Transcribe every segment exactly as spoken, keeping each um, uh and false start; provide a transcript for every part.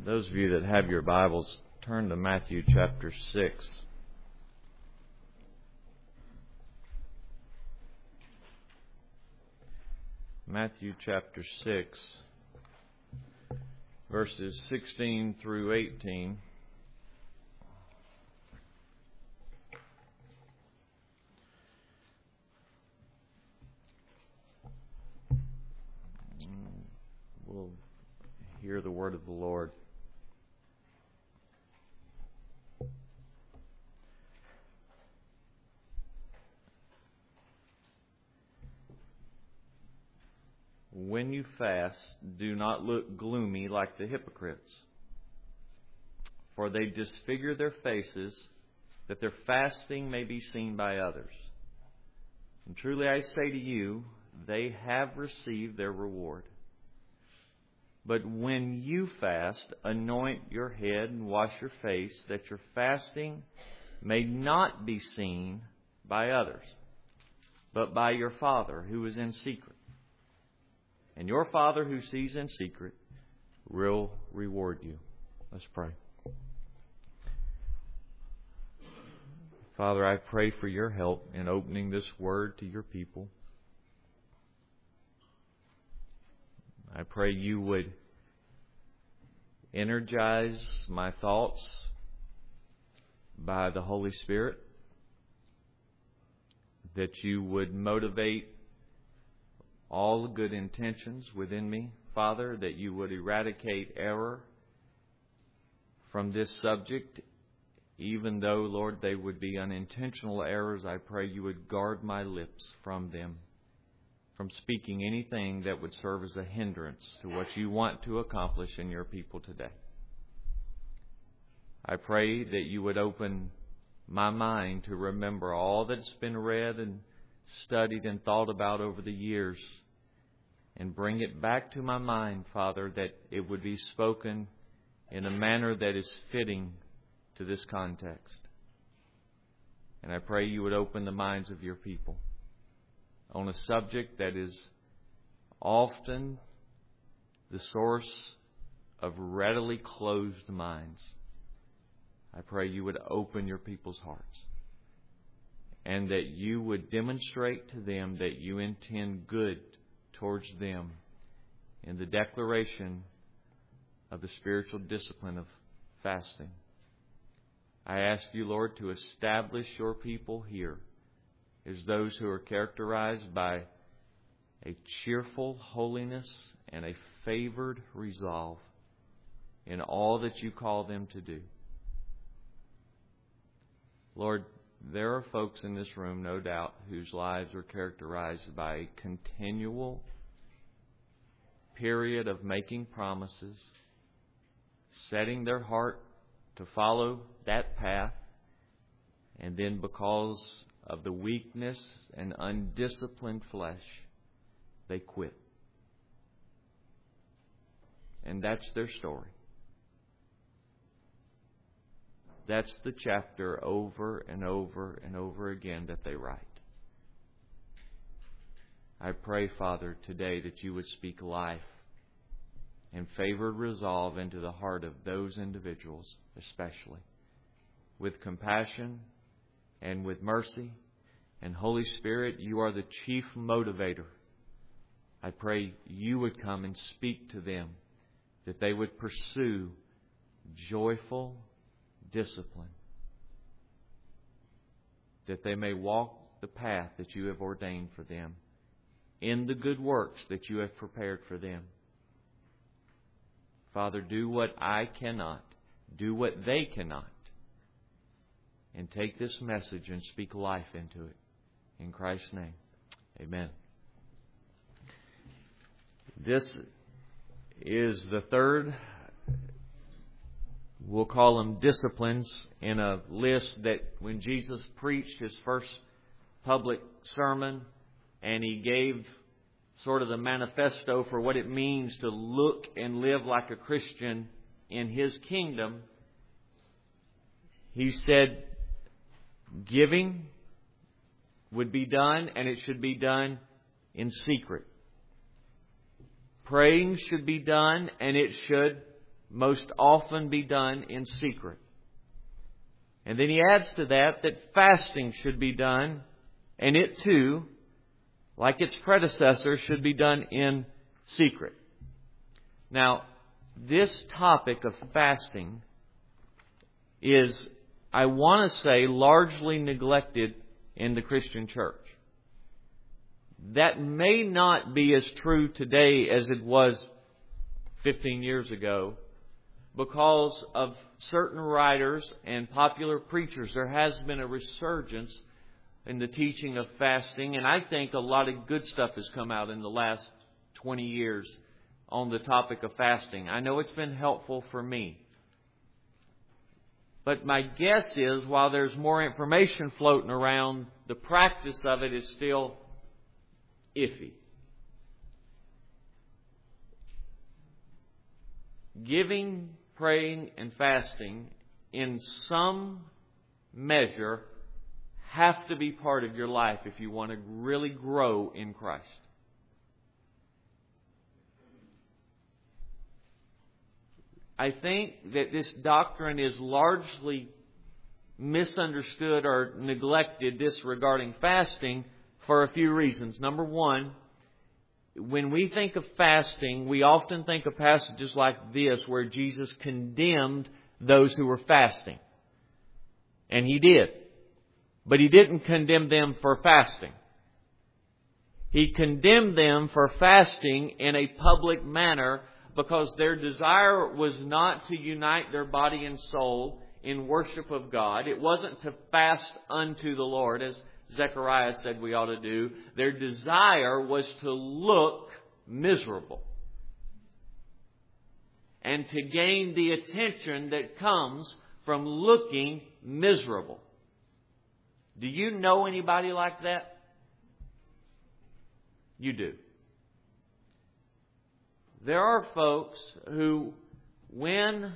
Those of you that have your Bibles, turn to Matthew chapter six. Matthew chapter six, verses sixteen through eighteen. We'll hear the word of the Lord. When you fast, do not look gloomy like the hypocrites, for they disfigure their faces, that their fasting may be seen by others. And truly I say to you, they have received their reward. But when you fast, anoint your head and wash your face, that your fasting may not be seen by others, but by your Father who is in secret. And your Father who sees in secret will reward you. Let's pray. Father, I pray for your help in opening this word to your people. I pray you would energize my thoughts by the Holy Spirit, that you would motivate all the good intentions within me, Father, that you would eradicate error from this subject, even though, Lord, they would be unintentional errors. I pray you would guard my lips from them, from speaking anything that would serve as a hindrance to what you want to accomplish in your people today. I pray that you would open my mind to remember all that's been read and studied and thought about over the years, and bring it back to my mind, Father, that it would be spoken in a manner that is fitting to this context. And I pray you would open the minds of your people on a subject that is often the source of readily closed minds. I pray you would open your people's hearts, and that you would demonstrate to them that you intend good towards them in the declaration of the spiritual discipline of fasting. I ask you, Lord, to establish your people here as those who are characterized by a cheerful holiness and a favored resolve in all that you call them to do. Lord, there are folks in this room, no doubt, whose lives are characterized by a continual period of making promises, setting their heart to follow that path, and then because of the weakness and undisciplined flesh, they quit. And that's their story. That's the chapter over and over and over again that they write. I pray, Father, today that you would speak life and favored resolve into the heart of those individuals, especially with compassion and with mercy. And Holy Spirit, you are the chief motivator. I pray you would come and speak to them, that they would pursue joyful discipline, that they may walk the path that you have ordained for them in the good works that you have prepared for them. Father, do what I cannot, do what they cannot, and take this message and speak life into it. In Christ's name, amen. This is the third, we'll call them disciplines, in a list that when Jesus preached his first public sermon and he gave sort of the manifesto for what it means to look and live like a Christian in his kingdom, he said giving would be done, and it should be done in secret. Praying should be done, and it should most often be done in secret. And then he adds to that that fasting should be done, and it too, like its predecessor, should be done in secret. Now, this topic of fasting is, I want to say, largely neglected in the Christian church. That may not be as true today as it was fifteen years ago, because of certain writers and popular preachers. There has been a resurgence in the teaching of fasting, and I think a lot of good stuff has come out in the last twenty years on the topic of fasting. I know it's been helpful for me. But my guess is, while there's more information floating around, the practice of it is still iffy. Giving, praying, and fasting in some measure have to be part of your life if you want to really grow in Christ. I think that this doctrine is largely misunderstood or neglected, this regarding fasting, for a few reasons. Number one, when we think of fasting, we often think of passages like this where Jesus condemned those who were fasting. And He did. But He didn't condemn them for fasting. He condemned them for fasting in a public manner because their desire was not to unite their body and soul in worship of God. It wasn't to fast unto the Lord, as Zechariah said we ought to do. Their desire was to look miserable and to gain the attention that comes from looking miserable. Do you know anybody like that? You do. There are folks who, when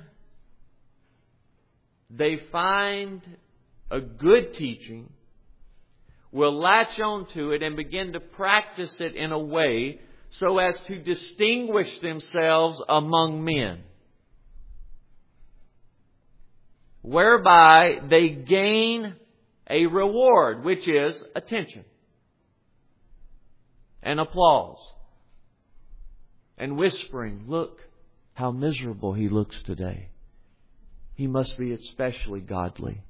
they find a good teaching, will latch on to it and begin to practice it in a way so as to distinguish themselves among men, whereby they gain a reward, which is attention and applause and whispering, "Look how miserable he looks today. He must be especially godly."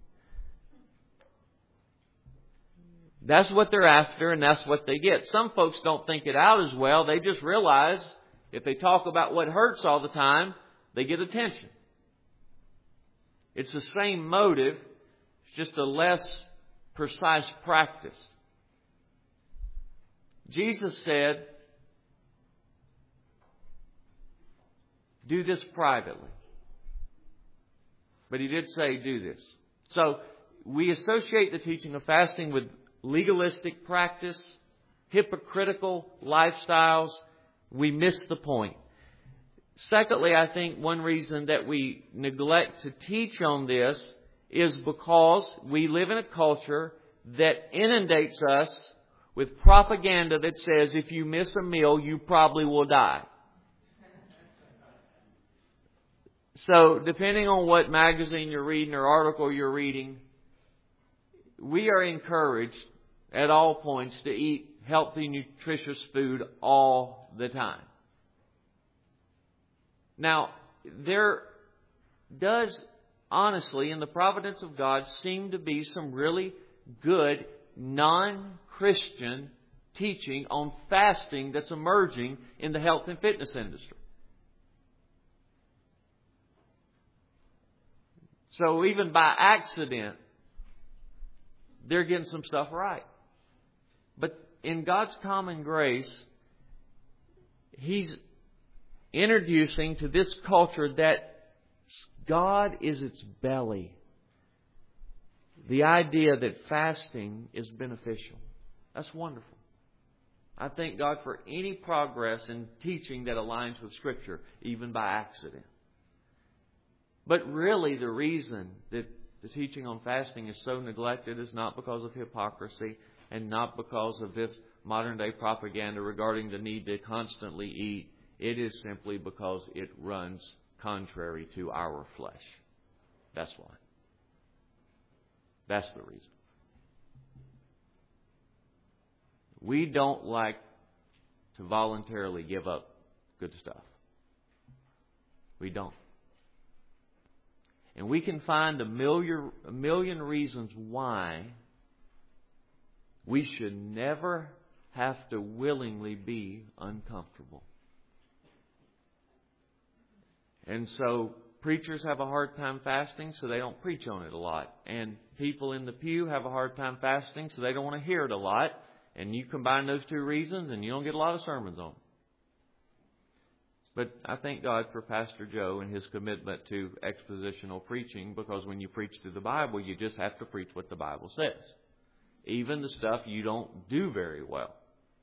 That's what they're after, and that's what they get. Some folks don't think it out as well. They just realize if they talk about what hurts all the time, they get attention. It's the same motive, it's just a less precise practice. Jesus said, do this privately. But He did say, do this. So we associate the teaching of fasting with legalistic practice, hypocritical lifestyles. We miss the point. Secondly, I think one reason that we neglect to teach on this is because we live in a culture that inundates us with propaganda that says if you miss a meal, you probably will die. So, depending on what magazine you're reading or article you're reading, we are encouraged at all points to eat healthy, nutritious food all the time. Now, there does, honestly, in the providence of God, seem to be some really good non-Christian teaching on fasting that's emerging in the health and fitness industry. So even by accident, they're getting some stuff right. But in God's common grace, He's introducing to this culture that God is its belly the idea that fasting is beneficial. That's wonderful. I thank God for any progress in teaching that aligns with Scripture, even by accident. But really the reason that the teaching on fasting is so neglected is not because of hypocrisy and not because of this modern day propaganda regarding the need to constantly eat. It is simply because it runs contrary to our flesh. That's why. That's the reason. We don't like to voluntarily give up good stuff. We don't. And we can find a million, a million reasons why we should never have to willingly be uncomfortable. And so preachers have a hard time fasting, so they don't preach on it a lot. And people in the pew have a hard time fasting, so they don't want to hear it a lot. And you combine those two reasons and you don't get a lot of sermons on it. But I thank God for Pastor Joe and his commitment to expositional preaching, because when you preach through the Bible, you just have to preach what the Bible says. Even the stuff you don't do very well.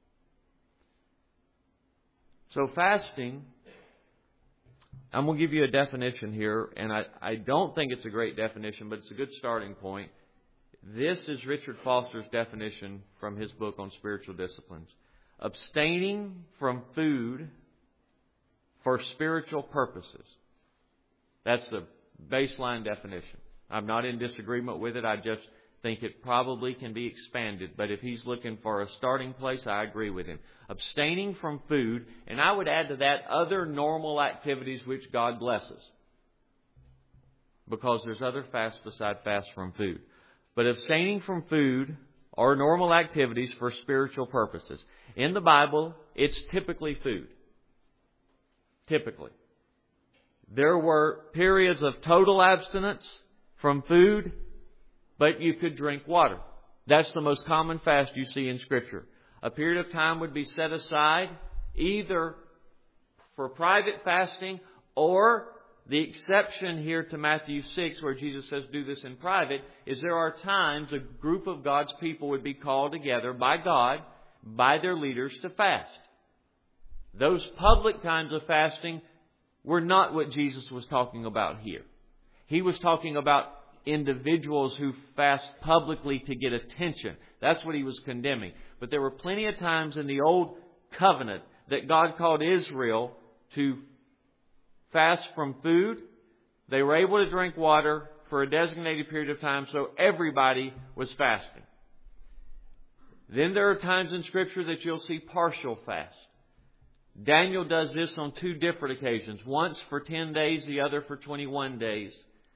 So fasting, I'm going to give you a definition here, and I, I don't think it's a great definition, but it's a good starting point. This is Richard Foster's definition from his book on spiritual disciplines. Abstaining from food for spiritual purposes. That's the baseline definition. I'm not in disagreement with it. I just think it probably can be expanded. But if he's looking for a starting place, I agree with him. Abstaining from food, and I would add to that other normal activities which God blesses. Because there's other fasts beside fast from food. But abstaining from food or normal activities for spiritual purposes. In the Bible, it's typically food. Typically. There were periods of total abstinence from food, but you could drink water. That's the most common fast you see in Scripture. A period of time would be set aside either for private fasting, or the exception here to Matthew six, where Jesus says do this in private, is there are times a group of God's people would be called together by God, by their leaders, to fast. Those public times of fasting were not what Jesus was talking about here. He was talking about individuals who fast publicly to get attention. That's what He was condemning. But there were plenty of times in the Old Covenant that God called Israel to fast from food. They were able to drink water for a designated period of time, so everybody was fasting. Then there are times in Scripture that you'll see partial fast. Daniel does this on two different occasions. Once for ten days, the other for twenty-one days.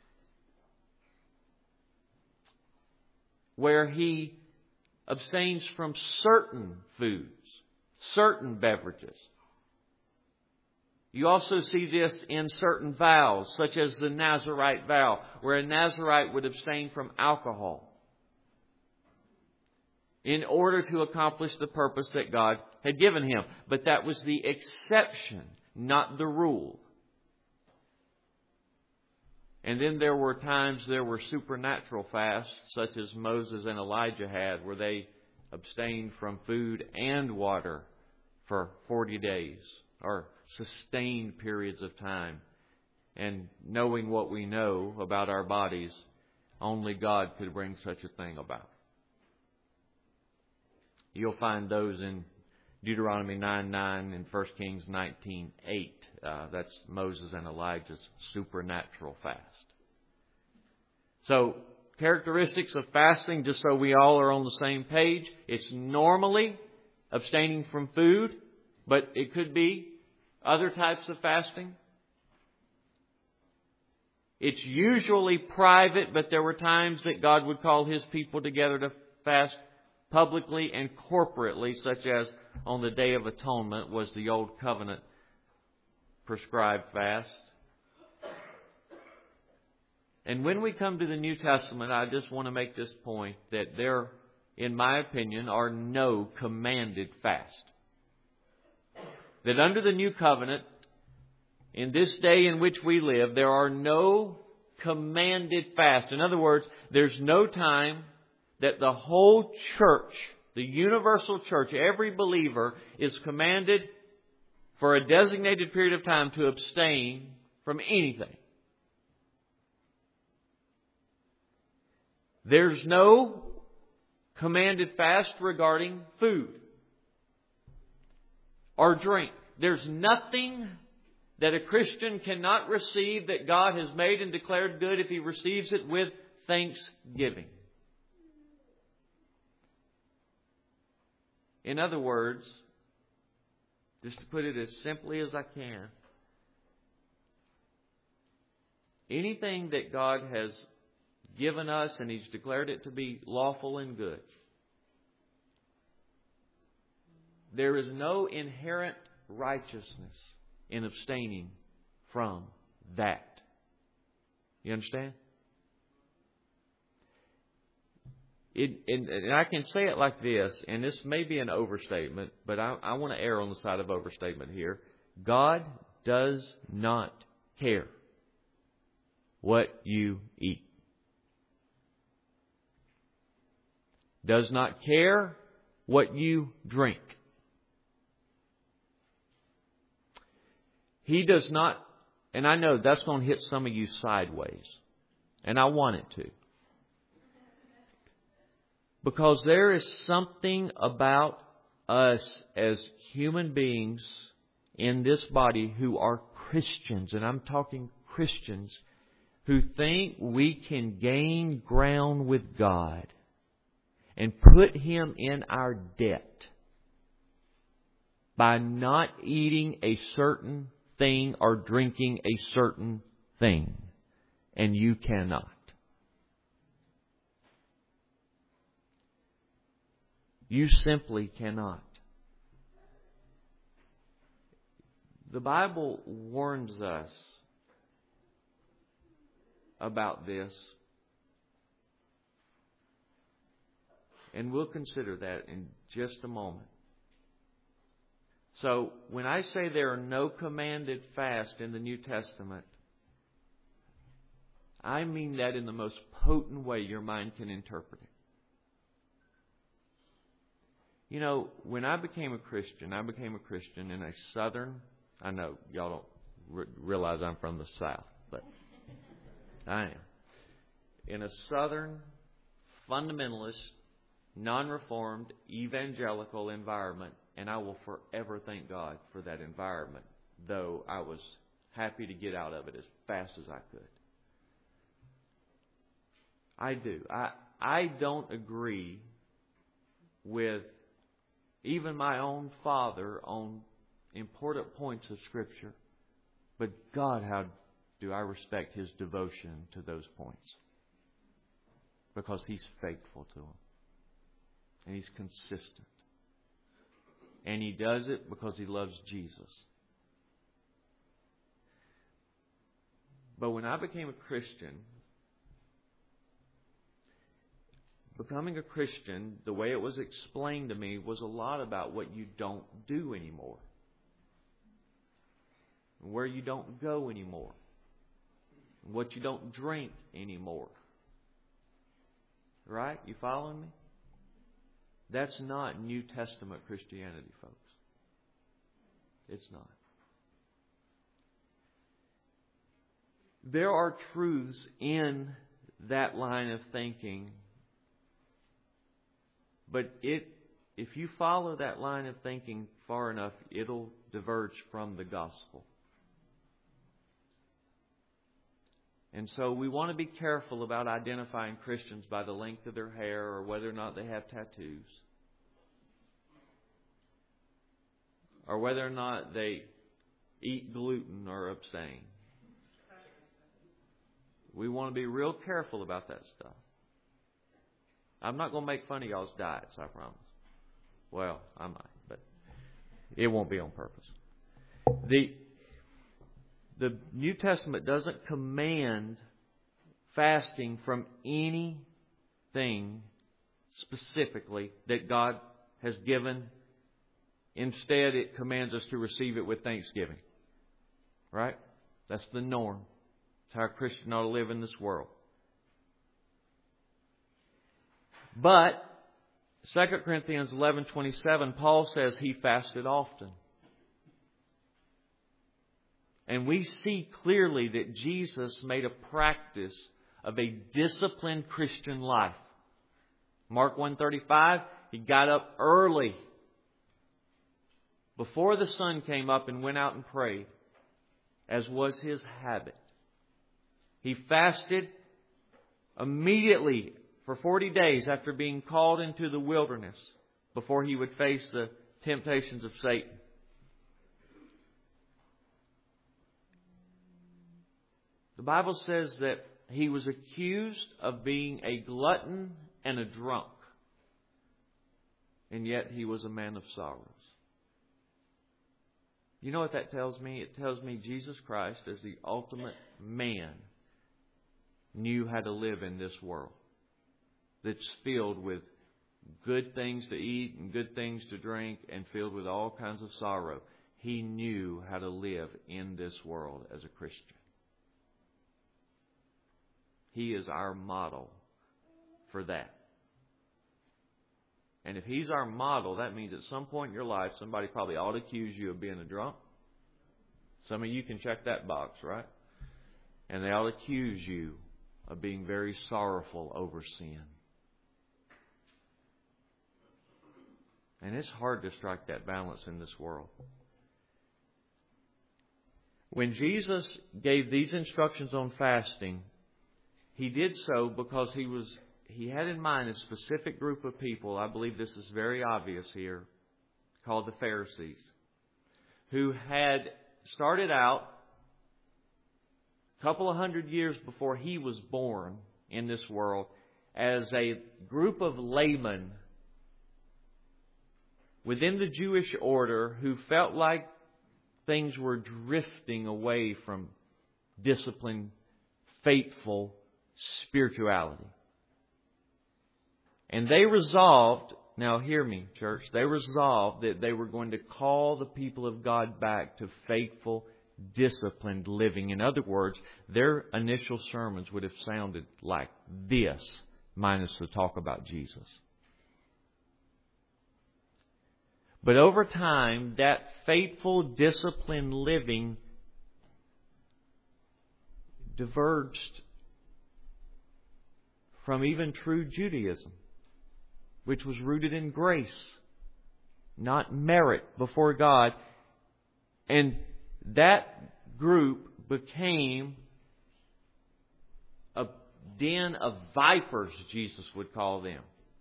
Where he abstains from certain foods, certain beverages. You also see this in certain vows, such as the Nazirite vow, where a Nazirite would abstain from alcohol in order to accomplish the purpose that God had given him. But that was the exception, not the rule. And then there were times there were supernatural fasts, such as Moses and Elijah had, where they abstained from food and water for forty days, or sustained periods of time. And knowing what we know about our bodies, only God could bring such a thing about. You'll find those in Deuteronomy nine nine and First Kings nineteen eight. Uh, that's Moses and Elijah's supernatural fast. So, characteristics of fasting, just so we all are on the same page. It's normally abstaining from food, but it could be other types of fasting. It's usually private, but there were times that God would call His people together to fast publicly and corporately, such as on the Day of Atonement was the Old Covenant prescribed fast. And when we come to the New Testament, I just want to make this point that there, in my opinion, are no commanded fast. That under the New Covenant, in this day in which we live, there are no commanded fast. In other words, there's no time that the whole church, the universal church, every believer is commanded for a designated period of time to abstain from anything. There's no commanded fast regarding food or drink. There's nothing that a Christian cannot receive that God has made and declared good if he receives it with thanksgiving. In other words, just to put it as simply as I can, anything that God has given us and He's declared it to be lawful and good, there is no inherent righteousness in abstaining from that. You understand? It, and, and I can say it like this, and this may be an overstatement, but I, I want to err on the side of overstatement here. God does not care what you eat. Does not care what you drink. He does not, and I know that's going to hit some of you sideways, and I want it to. Because there is something about us as human beings in this body who are Christians, and I'm talking Christians, who think we can gain ground with God and put Him in our debt by not eating a certain thing or drinking a certain thing. And you cannot. You simply cannot. The Bible warns us about this. And we'll consider that in just a moment. So, when I say there are no commanded fasts in the New Testament, I mean that in the most potent way your mind can interpret it. You know, when I became a Christian, I became a Christian in a southern, I know y'all don't re- realize I'm from the South, but I am. In a southern, fundamentalist, non-reformed, evangelical environment, and I will forever thank God for that environment, though I was happy to get out of it as fast as I could. I do. I I don't agree with even my own father on important points of Scripture, but God, how do I respect his devotion to those points? Because he's faithful to them. And he's consistent. And he does it because he loves Jesus. But when I became a Christian, becoming a Christian, the way it was explained to me, was a lot about what you don't do anymore. Where you don't go anymore. What you don't drink anymore. Right? You following me? That's not New Testament Christianity, folks. It's not. There are truths in that line of thinking, but it, if you follow that line of thinking far enough, it'll diverge from the gospel. And so we want to be careful about identifying Christians by the length of their hair or whether or not they have tattoos. Or whether or not they eat gluten or abstain. We want to be real careful about that stuff. I'm not going to make fun of y'all's diets, I promise. Well, I might, but it won't be on purpose. The The New Testament doesn't command fasting from anything specifically that God has given. Instead, it commands us to receive it with thanksgiving. Right? That's the norm. It's how a Christian ought to live in this world. But Second Corinthians eleven twenty-seven, Paul says he fasted often. And we see clearly that Jesus made a practice of a disciplined Christian life. Mark one thirty-five, he got up early, before the sun came up, and went out and prayed. as was His habit. He fasted immediately for forty days after being called into the wilderness before He would face the temptations of Satan. The Bible says that He was accused of being a glutton and a drunk. And yet He was a man of sorrows. You know what that tells me? It tells me Jesus Christ, as the ultimate man, knew how to live in this world that's filled with good things to eat and good things to drink and filled with all kinds of sorrow. He knew how to live in this world as a Christian. He is our model for that. And if He's our model, that means at some point in your life, somebody probably ought to accuse you of being a drunk. Some of you can check that box, right? And they ought to accuse you of being very sorrowful over sin. And it's hard to strike that balance in this world. When Jesus gave these instructions on fasting, He did so because He was He had in mind a specific group of people, I believe this is very obvious here, called the Pharisees, who had started out a couple of hundred years before He was born in this world as a group of laymen within the Jewish order who felt like things were drifting away from disciplined, faithful spirituality. And they resolved, now hear me, church, they resolved that they were going to call the people of God back to faithful, disciplined living. In other words, their initial sermons would have sounded like this, minus the talk about Jesus. But over time, that faithful, disciplined living diverged from even true Judaism, which was rooted in grace, not merit before God. And that group became a den of vipers, Jesus would call them.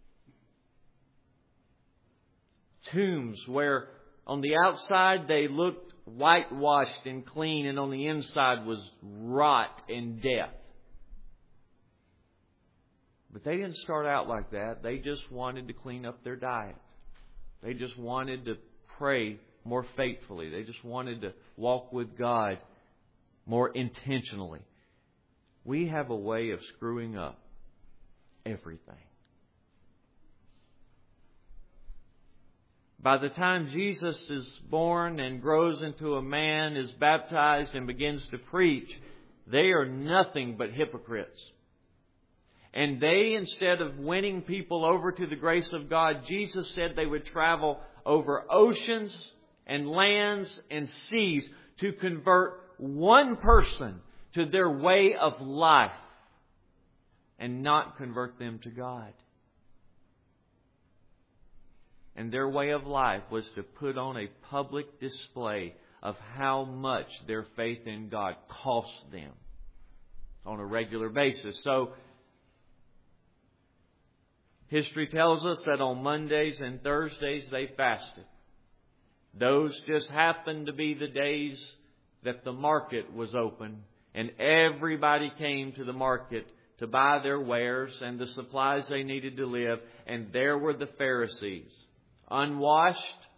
Tombs where on the outside they looked whitewashed and clean, and on the inside was rot and death. But they didn't start out like that. They just wanted to clean up their diet. They just wanted to pray more faithfully. They just wanted to walk with God more intentionally. We have a way of screwing up everything. By the time Jesus is born and grows into a man, is baptized and begins to preach, they are nothing but hypocrites. And they, instead of winning people over to the grace of God, Jesus said they would travel over oceans and lands and seas to convert one person to their way of life and not convert them to God. And their way of life was to put on a public display of how much their faith in God cost them on a regular basis. So, history tells us that on Mondays and Thursdays they fasted. Those just happened to be the days that the market was open and everybody came to the market to buy their wares and the supplies they needed to live. And there were the Pharisees, unwashed,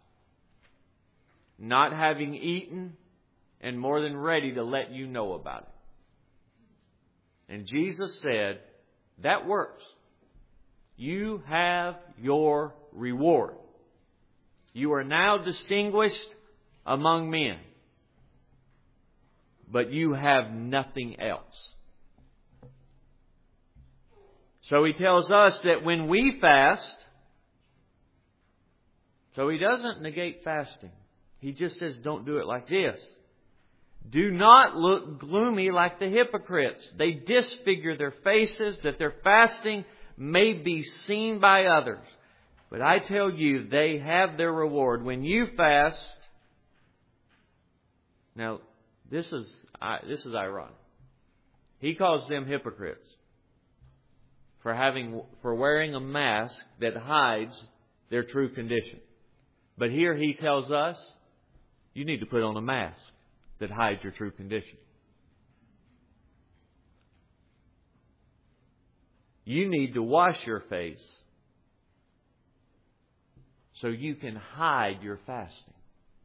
not having eaten, and more than ready to let you know about it. And Jesus said, that works. You have your reward. You are now distinguished among men. But you have nothing else. So He tells us that when we fast, so He doesn't negate fasting. He just says don't do it like this. Do not look gloomy like the hypocrites. They disfigure their faces that their fasting may be seen by others. But I tell you, they have their reward. When you fast, now This is I, this is ironic. He calls them hypocrites for having for wearing a mask that hides their true condition. But here he tells us, you need to put on a mask that hides your true condition. You need to wash your face so you can hide your fasting.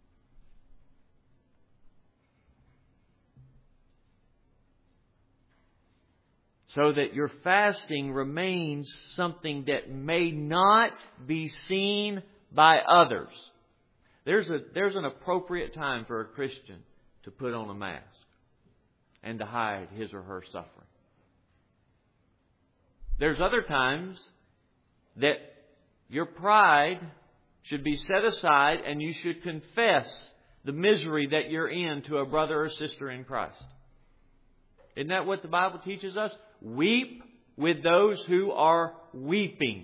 So that your fasting remains something that may not be seen by others. There's a there's an appropriate time for a Christian to put on a mask and to hide his or her suffering. There's other times that your pride should be set aside and you should confess the misery that you're in to a brother or sister in Christ. Isn't that what the Bible teaches us? Weep with those who are weeping.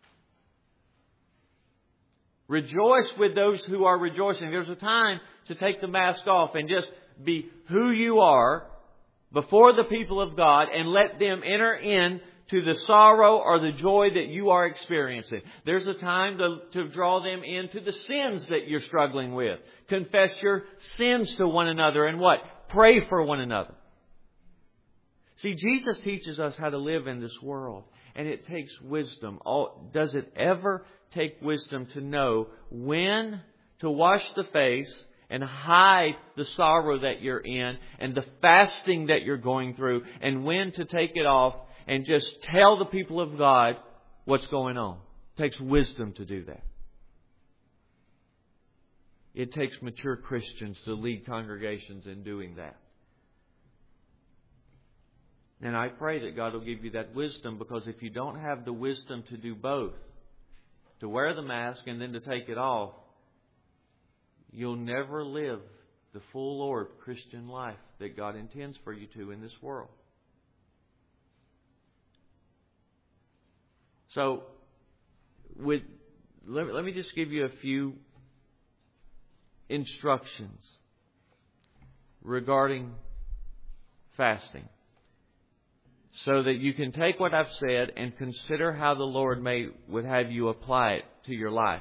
Rejoice with those who are rejoicing. There's a time to take the mask off and just be who you are before the people of God and let them enter in to the sorrow or the joy that you are experiencing. There's a time to, to draw them into the sins that you're struggling with. Confess your sins to one another and what? Pray for one another. See, Jesus teaches us how to live in this world, and it takes wisdom. Does it ever take wisdom to know when to wash the face and hide the sorrow that you're in and the fasting that you're going through, and when to take it off and just tell the people of God what's going on? It takes wisdom to do that. It takes mature Christians to lead congregations in doing that. And I pray that God will give you that wisdom, because if you don't have the wisdom to do both, to wear the mask and then to take it off, you'll never live the full Lord Christian life that God intends for you to in this world. So, with let, let me just give you a few instructions regarding fasting, so that you can take what I've said and consider how the Lord may would have you apply it to your life.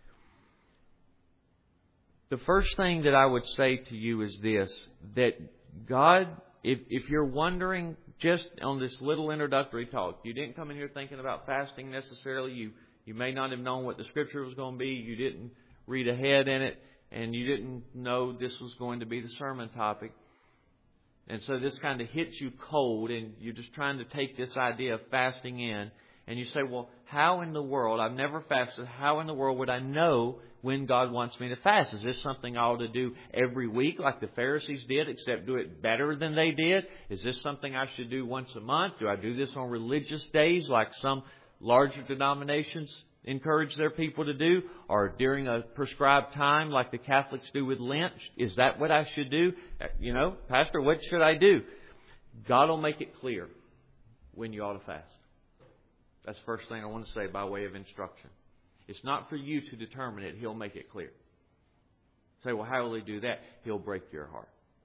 The first thing that I would say to you is this, that God, if, if you're wondering just on this little introductory talk, you didn't come in here thinking about fasting necessarily, you, you may not have known what the Scripture was going to be, you didn't read ahead in it, and you didn't know this was going to be the sermon topic. And so this kind of hits you cold, and you're just trying to take this idea of fasting in. And you say, well, how in the world, I've never fasted, how in the world would I know when God wants me to fast? Is this something I ought to do every week like the Pharisees did, except do it better than they did? Is this something I should do once a month? Do I do this on religious days like some larger denominations encourage their people to do, or during a prescribed time like the Catholics do with Lent? Is that what I should do? You know, Pastor, what should I do? God will make it clear when you ought to fast. That's the first thing I want to say by way of instruction. It's not for you to determine it. He'll make it clear. Say, well, how will He do that? He'll break your heart.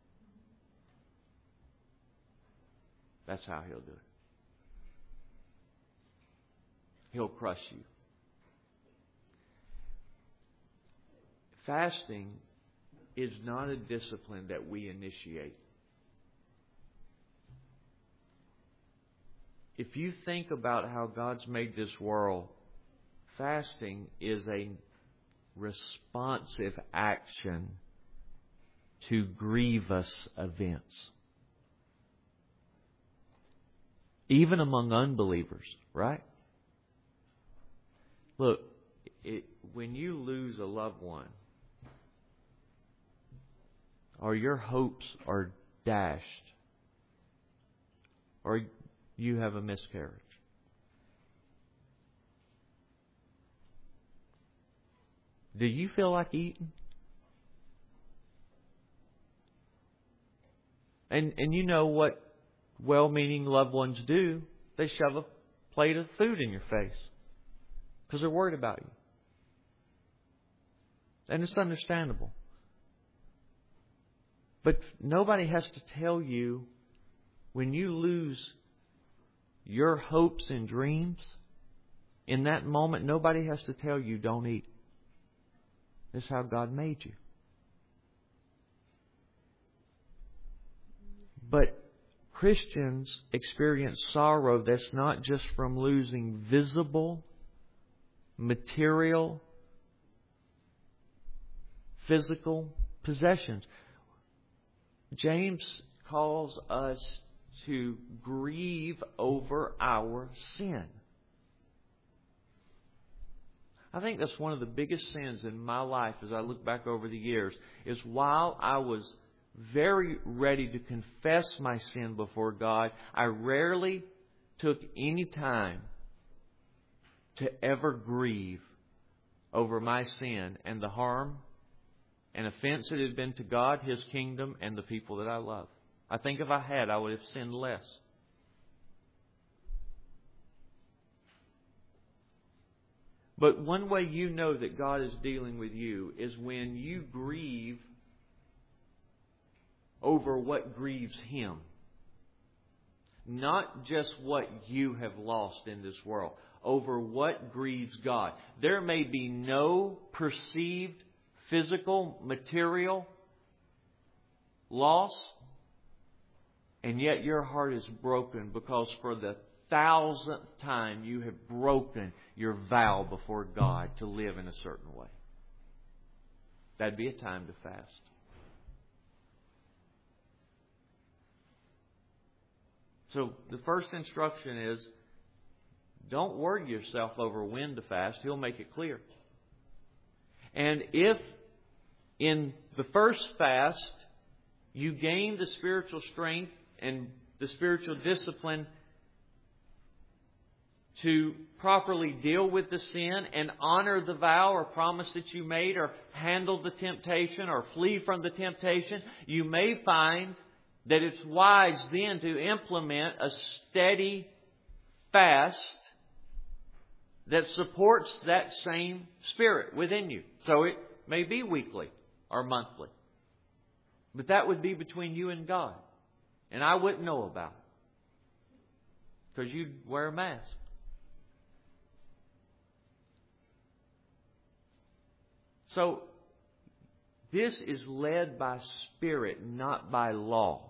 That's how He'll do it. He'll crush you. Fasting is not a discipline that we initiate. If you think about how God's made this world, fasting is a responsive action to grievous events. Even among unbelievers, right? Look, it, when you lose a loved one, or your hopes are dashed, or you have a miscarriage, do you feel like eating? And and you know what well-meaning loved ones do? They shove a plate of food in your face because they're worried about you. And it's understandable. But nobody has to tell you when you lose your hopes and dreams, in that moment, nobody has to tell you don't eat. This is how God made you. But Christians experience sorrow that's not just from losing visible, material, physical possessions. James calls us to grieve over our sin. I think that's one of the biggest sins in my life as I look back over the years, is while I was very ready to confess my sin before God, I rarely took any time to ever grieve over my sin and the harm and offense it had been to God, His kingdom, and the people that I love. I think if I had, I would have sinned less. But one way you know that God is dealing with you is when you grieve over what grieves Him. Not just what you have lost in this world. Over what grieves God. There may be no perceived physical, material loss, and yet your heart is broken because for the thousandth time you have broken your vow before God to live in a certain way. That'd be a time to fast. So the first instruction is, don't worry yourself over when to fast. He'll make it clear. And if in the first fast you gain the spiritual strength and the spiritual discipline to properly deal with the sin and honor the vow or promise that you made, or handle the temptation or flee from the temptation, you may find that it's wise then to implement a steady fast that supports that same spirit within you. So it may be weekly or monthly. But that would be between you and God. And I wouldn't know about it. Because you'd wear a mask. So this is led by Spirit, not by law.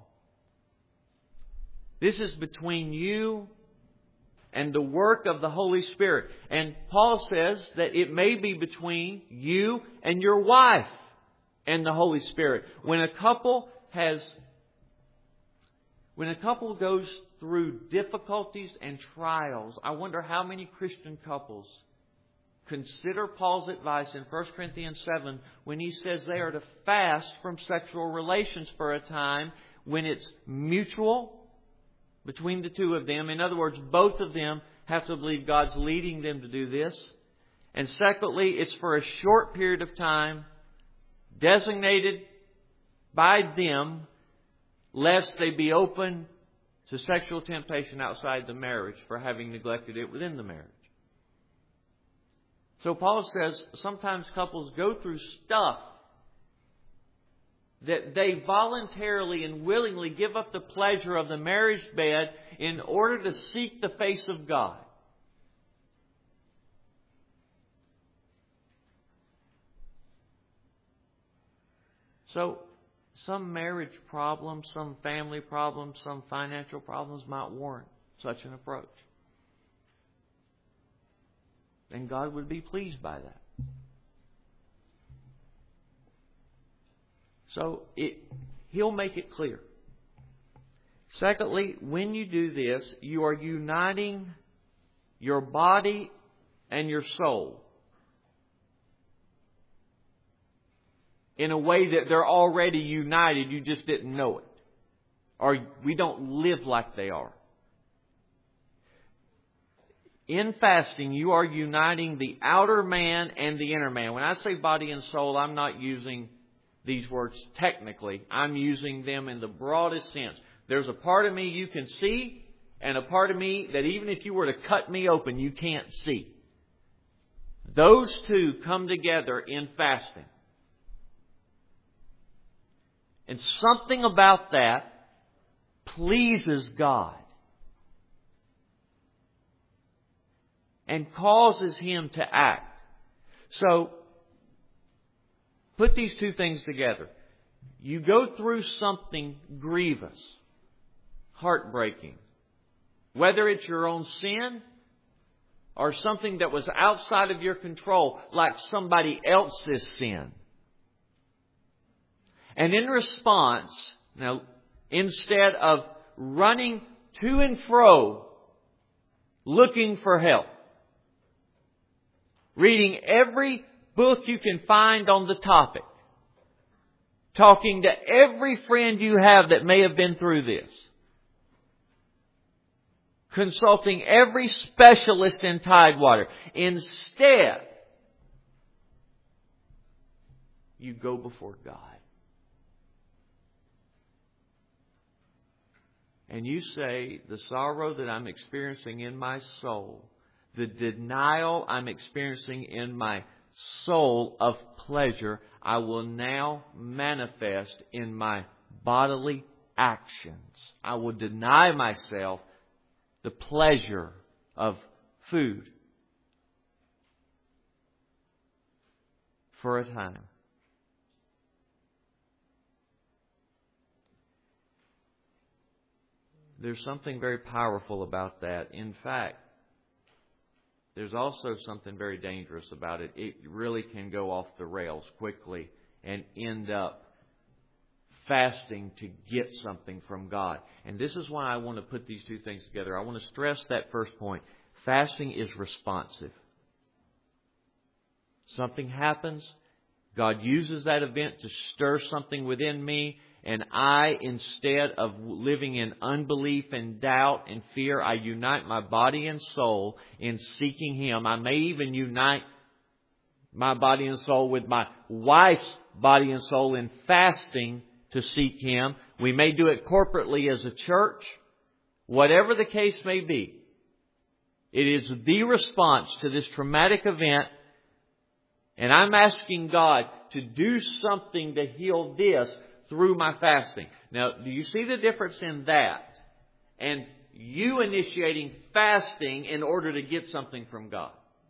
This is between you and the work of the Holy Spirit. And Paul says that it may be between you and your wife and the Holy Spirit. When a couple has, when a couple goes through difficulties and trials, I wonder how many Christian couples consider Paul's advice in First Corinthians seven when he says they are to fast from sexual relations for a time, when it's mutual between the two of them. In other words, both of them have to believe God's leading them to do this. And secondly, it's for a short period of time, designated by them, lest they be open to sexual temptation outside the marriage for having neglected it within the marriage. So Paul says sometimes couples go through stuff that they voluntarily and willingly give up the pleasure of the marriage bed in order to seek the face of God. So some marriage problems, some family problems, some financial problems might warrant such an approach. And God would be pleased by that. So it, He'll make it clear. Secondly, when you do this, you are uniting your body and your soul in a way that they're already united. You just didn't know it. Or we don't live like they are. In fasting, you are uniting the outer man and the inner man. When I say body and soul, I'm not using these words technically. I'm using them in the broadest sense. There's a part of me you can see, and a part of me that even if you were to cut me open, you can't see. Those two come together in fasting. And something about that pleases God and causes Him to act. So, put these two things together. You go through something grievous, heartbreaking, whether it's your own sin or something that was outside of your control, like somebody else's sin. And in response, now, instead of running to and fro, looking for help, reading every book you can find on the topic, talking to every friend you have that may have been through this, consulting every specialist in Tidewater. Instead, you go before God. And you say, the sorrow that I'm experiencing in my soul, the denial I'm experiencing in my soul of pleasure, I will now manifest in my bodily actions. I will deny myself the pleasure of food for a time. There's something very powerful about that. In fact, there's also something very dangerous about it. It really can go off the rails quickly and end up fasting to get something from God. And this is why I want to put these two things together. I want to stress that first point. Fasting is responsive. Something happens. God uses that event to stir something within me. And I, instead of living in unbelief and doubt and fear, I unite my body and soul in seeking Him. I may even unite my body and soul with my wife's body and soul in fasting to seek Him. We may do it corporately as a church. Whatever the case may be, it is the response to this traumatic event. And I'm asking God to do something to heal this through my fasting. Now, do you see the difference in that and you initiating fasting in order to get something from God?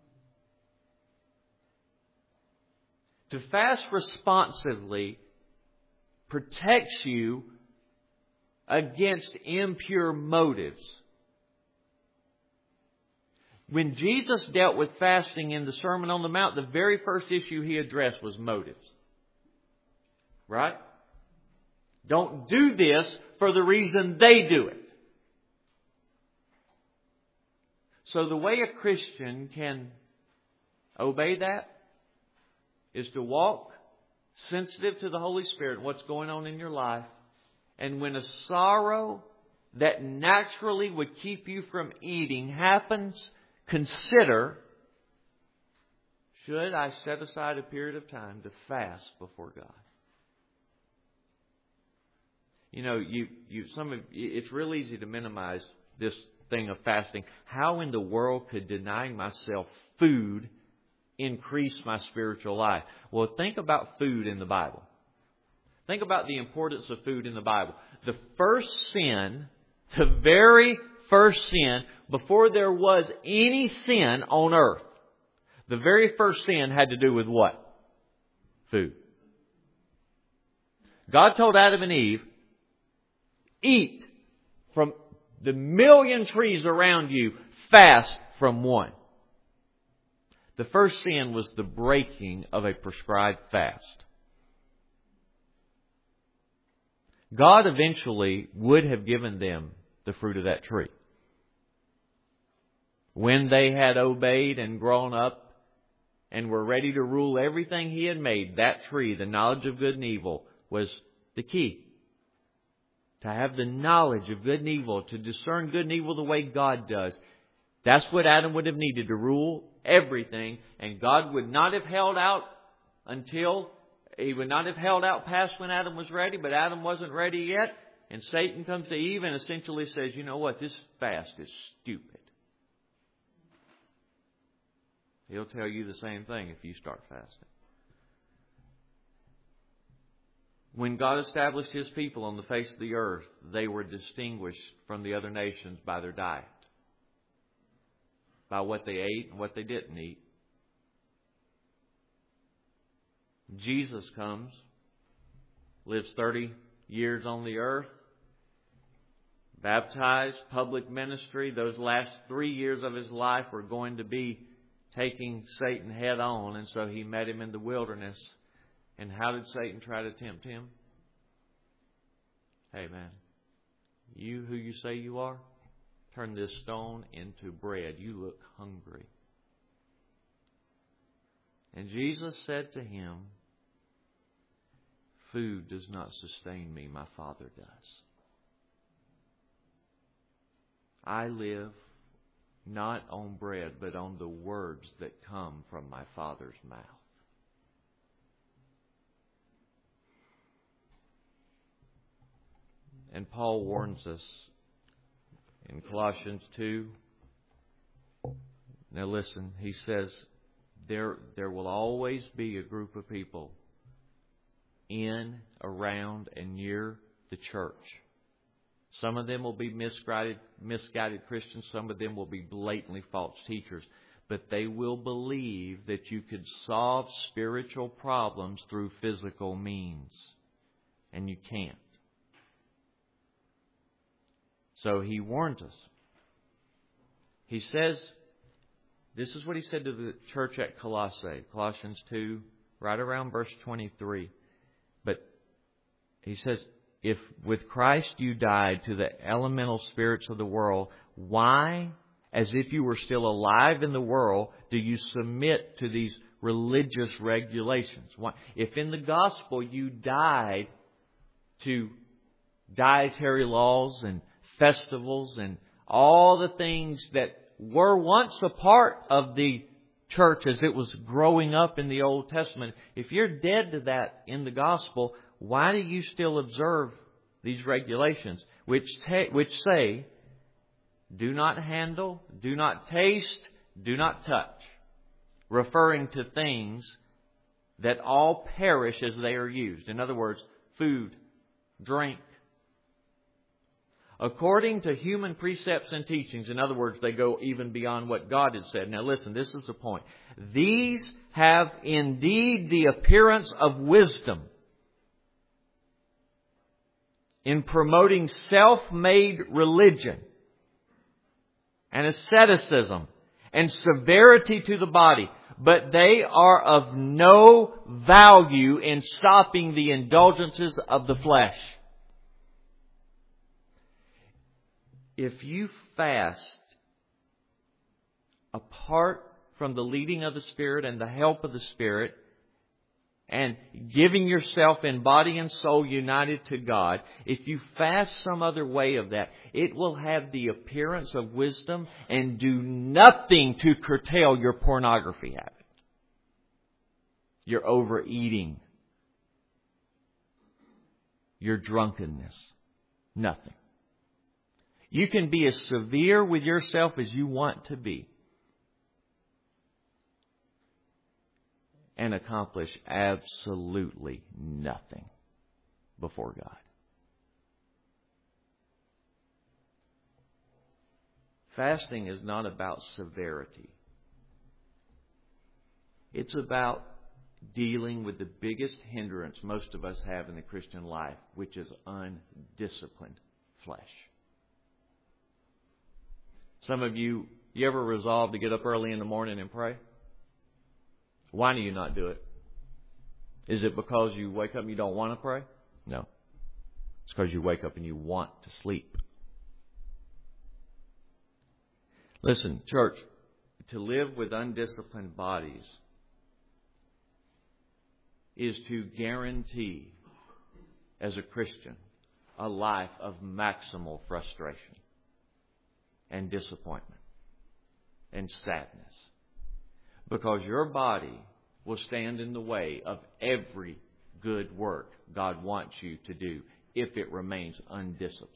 To fast responsively protects you against impure motives. When Jesus dealt with fasting in the Sermon on the Mount, the very first issue He addressed was motives. Right? Don't do this for the reason they do it. So the way a Christian can obey that is to walk sensitive to the Holy Spirit, what's going on in your life. And when a sorrow that naturally would keep you from eating happens, consider, should I set aside a period of time to fast before God? You know, you, you, some of, it's real easy to minimize this thing of fasting. How in the world could denying myself food increase my spiritual life? Well, think about food in the Bible. Think about the importance of food in the Bible. The first sin, the very first sin, before there was any sin on earth, the very first sin had to do with what? Food. God told Adam and Eve, eat from the million trees around you, fast from one. The first sin was the breaking of a prescribed fast. God eventually would have given them the fruit of that tree. When they had obeyed and grown up and were ready to rule everything He had made, that tree, the knowledge of good and evil, was the key. To have the knowledge of good and evil, to discern good and evil the way God does. That's what Adam would have needed to rule everything. And God would not have held out until, He would not have held out past when Adam was ready, but Adam wasn't ready yet. And Satan comes to Eve and essentially says, you know what, this fast is stupid. He'll tell you the same thing if you start fasting. When God established His people on the face of the earth, they were distinguished from the other nations by their diet, by what they ate and what they didn't eat. Jesus comes, lives thirty years on the earth, baptized, public ministry. Those last three years of His life were going to be taking Satan head on, and so He met Him in the wilderness. And how did Satan try to tempt Him? Hey man, you who you say you are, turn this stone into bread. You look hungry. And Jesus said to him, food does not sustain me, my Father does. I live not on bread, but on the words that come from my Father's mouth. And Paul warns us in Colossians two. Now listen, he says, There, there will always be a group of people in, around, and near the church. Some of them will be misguided, misguided Christians. Some of them will be blatantly false teachers. But they will believe that you could solve spiritual problems through physical means. And you can't. So he warns us. He says, this is what he said to the church at Colossae, Colossians two, right around verse twenty-three. But he says, if with Christ you died to the elemental spirits of the world, why, as if you were still alive in the world, do you submit to these religious regulations? Why? If in the gospel you died to dietary laws and festivals and all the things that were once a part of the church as it was growing up in the Old Testament, if you're dead to that in the gospel, why do you still observe these regulations which ta- which say, do not handle, do not taste, do not touch, referring to things that all perish as they are used. In other words, food, drink. According to human precepts and teachings, in other words, they go even beyond what God had said. Now listen, this is the point. These have indeed the appearance of wisdom in promoting self-made religion and asceticism and severity to the body, but they are of no value in stopping the indulgences of the flesh. If you fast apart from the leading of the Spirit and the help of the Spirit, and giving yourself in body and soul united to God, if you fast some other way of that, it will have the appearance of wisdom and do nothing to curtail your pornography habit, your overeating, your drunkenness. Nothing. You can be as severe with yourself as you want to be and accomplish absolutely nothing before God. Fasting is not about severity. It's about dealing with the biggest hindrance most of us have in the Christian life, which is undisciplined flesh. Some of you, you ever resolve to get up early in the morning and pray? Why do you not do it? Is it because you wake up and you don't want to pray? No. It's because you wake up and you want to sleep. Listen, church, to live with undisciplined bodies is to guarantee, as a Christian, a life of maximal frustration and disappointment and sadness. Because your body will stand in the way of every good work God wants you to do if it remains undisciplined.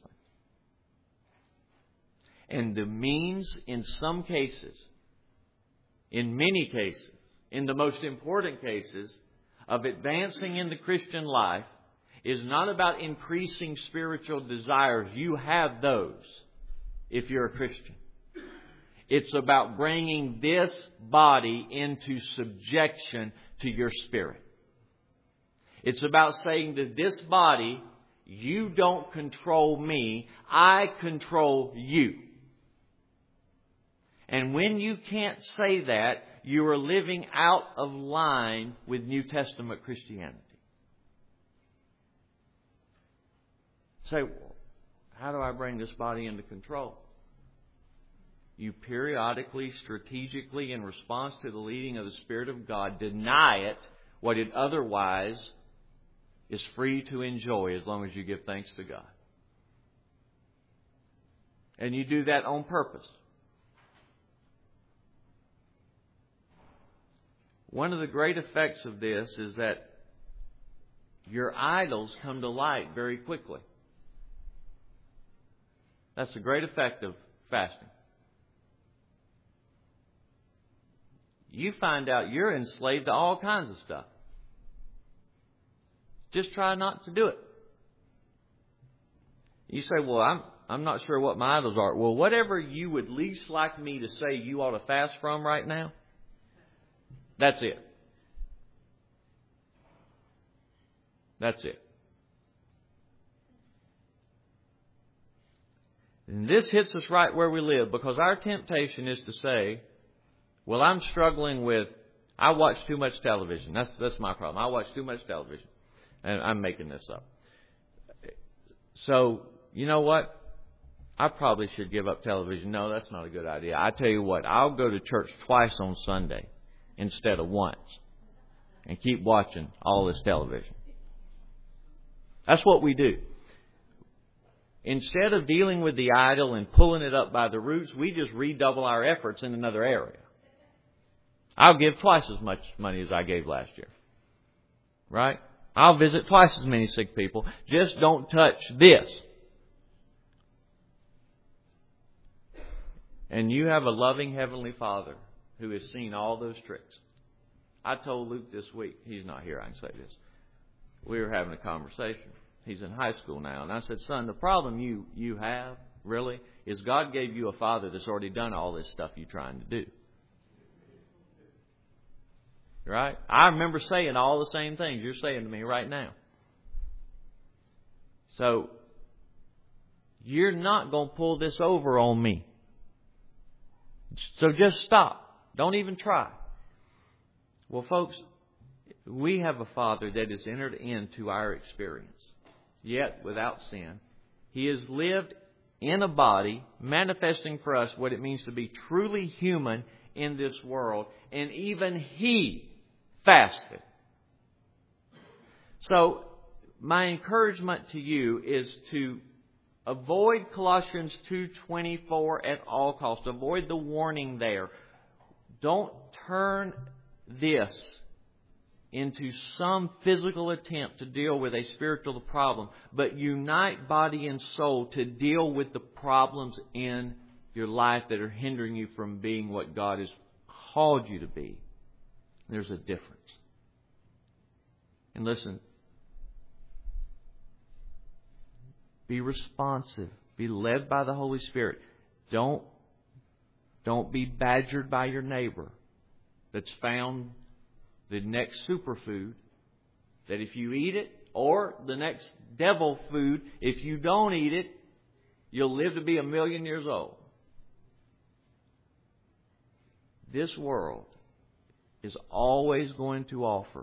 And the means in some cases, in many cases, in the most important cases of advancing in the Christian life is not about increasing spiritual desires. You have those if you're a Christian. It's about bringing this body into subjection to your spirit. It's about saying to this body, you don't control me, I control you. And when you can't say that, you are living out of line with New Testament Christianity. Say, well, how do I bring this body into control? You periodically, strategically, in response to the leading of the Spirit of God, deny it what it otherwise is free to enjoy as long as you give thanks to God. And you do that on purpose. One of the great effects of this is that your idols come to light very quickly. That's a great effect of fasting. You find out you're enslaved to all kinds of stuff. Just try not to do it. You say, well, I'm I'm not sure what my idols are. Well, whatever you would least like me to say you ought to fast from right now, that's it. That's it. And this hits us right where we live, because our temptation is to say, well, I'm struggling with, I watch too much television. That's that's my problem. I watch too much television. And I'm making this up. So, you know what? I probably should give up television. No, that's not a good idea. I tell you what, I'll go to church twice on Sunday instead of once and keep watching all this television. That's what we do. Instead of dealing with the idol and pulling it up by the roots, we just redouble our efforts in another area. I'll give twice as much money as I gave last year. Right? I'll visit twice as many sick people. Just don't touch this. And you have a loving Heavenly Father who has seen all those tricks. I told Luke this week, he's not here, I can say this. We were having a conversation. He's in high school now. And I said, son, the problem you, you have, really, is God gave you a father that's already done all this stuff you're trying to do. Right? I remember saying all the same things you're saying to me right now. So, you're not going to pull this over on me. So just stop. Don't even try. Well, folks, we have a Father that has entered into our experience, yet without sin. He has lived in a body, manifesting for us what it means to be truly human in this world. And even He fasted. So, my encouragement to you is to avoid Colossians two twenty-four at all costs. Avoid the warning there. Don't turn this into some physical attempt to deal with a spiritual problem, but unite body and soul to deal with the problems in your life that are hindering you from being what God has called you to be. There's a difference. And listen, be responsive. Be led by the Holy Spirit. Don't, don't be badgered by your neighbor that's found the next superfood, that if you eat it, or the next devil food, if you don't eat it, you'll live to be a million years old. This world is always going to offer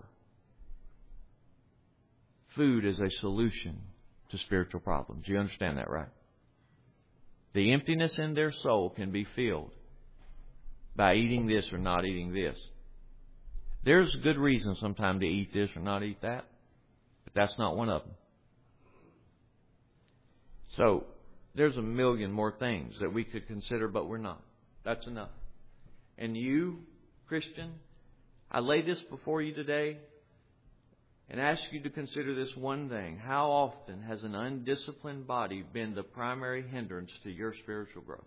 food as a solution to spiritual problems. You understand that, right? The emptiness in their soul can be filled by eating this or not eating this. There's a good reason sometimes to eat this or not eat that, but that's not one of them. So, there's a million more things that we could consider, but we're not. That's enough. And you, Christian, I lay this before you today and ask you to consider this one thing. How often has an undisciplined body been the primary hindrance to your spiritual growth?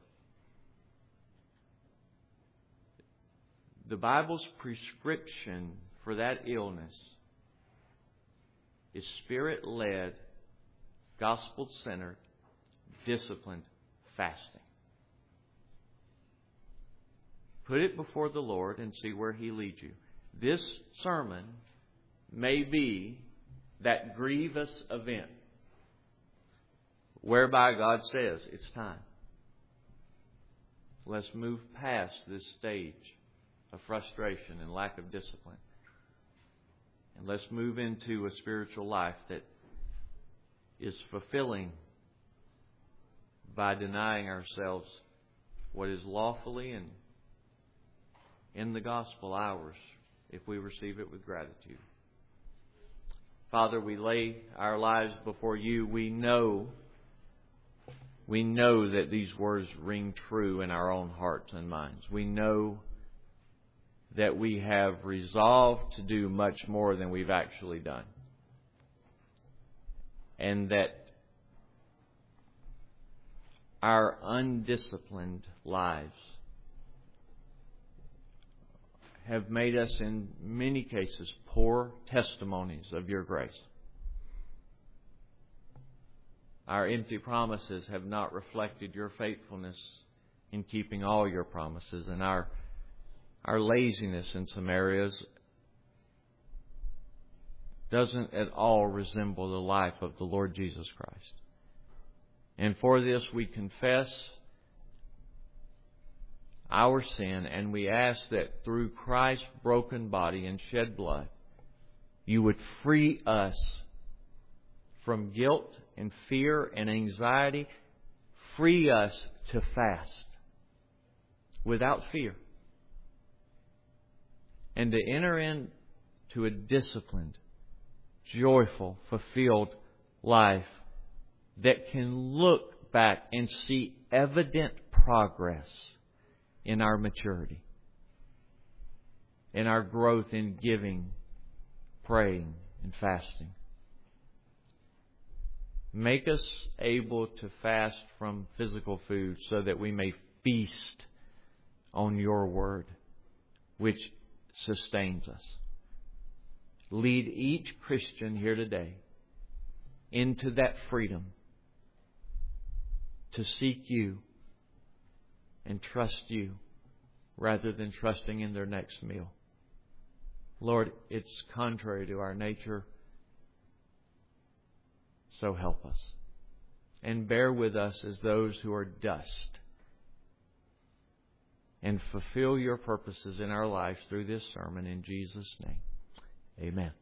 The Bible's prescription for that illness is Spirit-led, gospel-centered, disciplined fasting. Put it before the Lord and see where He leads you. This sermon may be that grievous event whereby God says, it's time. Let's move past this stage of frustration and lack of discipline. And let's move into a spiritual life that is fulfilling by denying ourselves what is lawfully and in the gospel ours if we receive it with gratitude. Father, we lay our lives before You. We know, we know that these words ring true in our own hearts and minds. We know that we have resolved to do much more than we've actually done. And that our undisciplined lives have made us, in many cases, poor testimonies of Your grace. Our empty promises have not reflected Your faithfulness in keeping all Your promises, and our our laziness in some areas doesn't at all resemble the life of the Lord Jesus Christ. And for this we confess our sin, and we ask that through Christ's broken body and shed blood, You would free us from guilt and fear and anxiety. Free us to fast without fear, and to enter into a disciplined, joyful, fulfilled life that can look back and see evident progress in our maturity, in our growth in giving, praying, and fasting. Make us able to fast from physical food so that we may feast on Your Word, which sustains us. Lead each Christian here today into that freedom to seek You and trust You rather than trusting in their next meal. Lord, it's contrary to our nature, so help us. And bear with us as those who are dust. And fulfill Your purposes in our lives through this sermon in Jesus' name. Amen.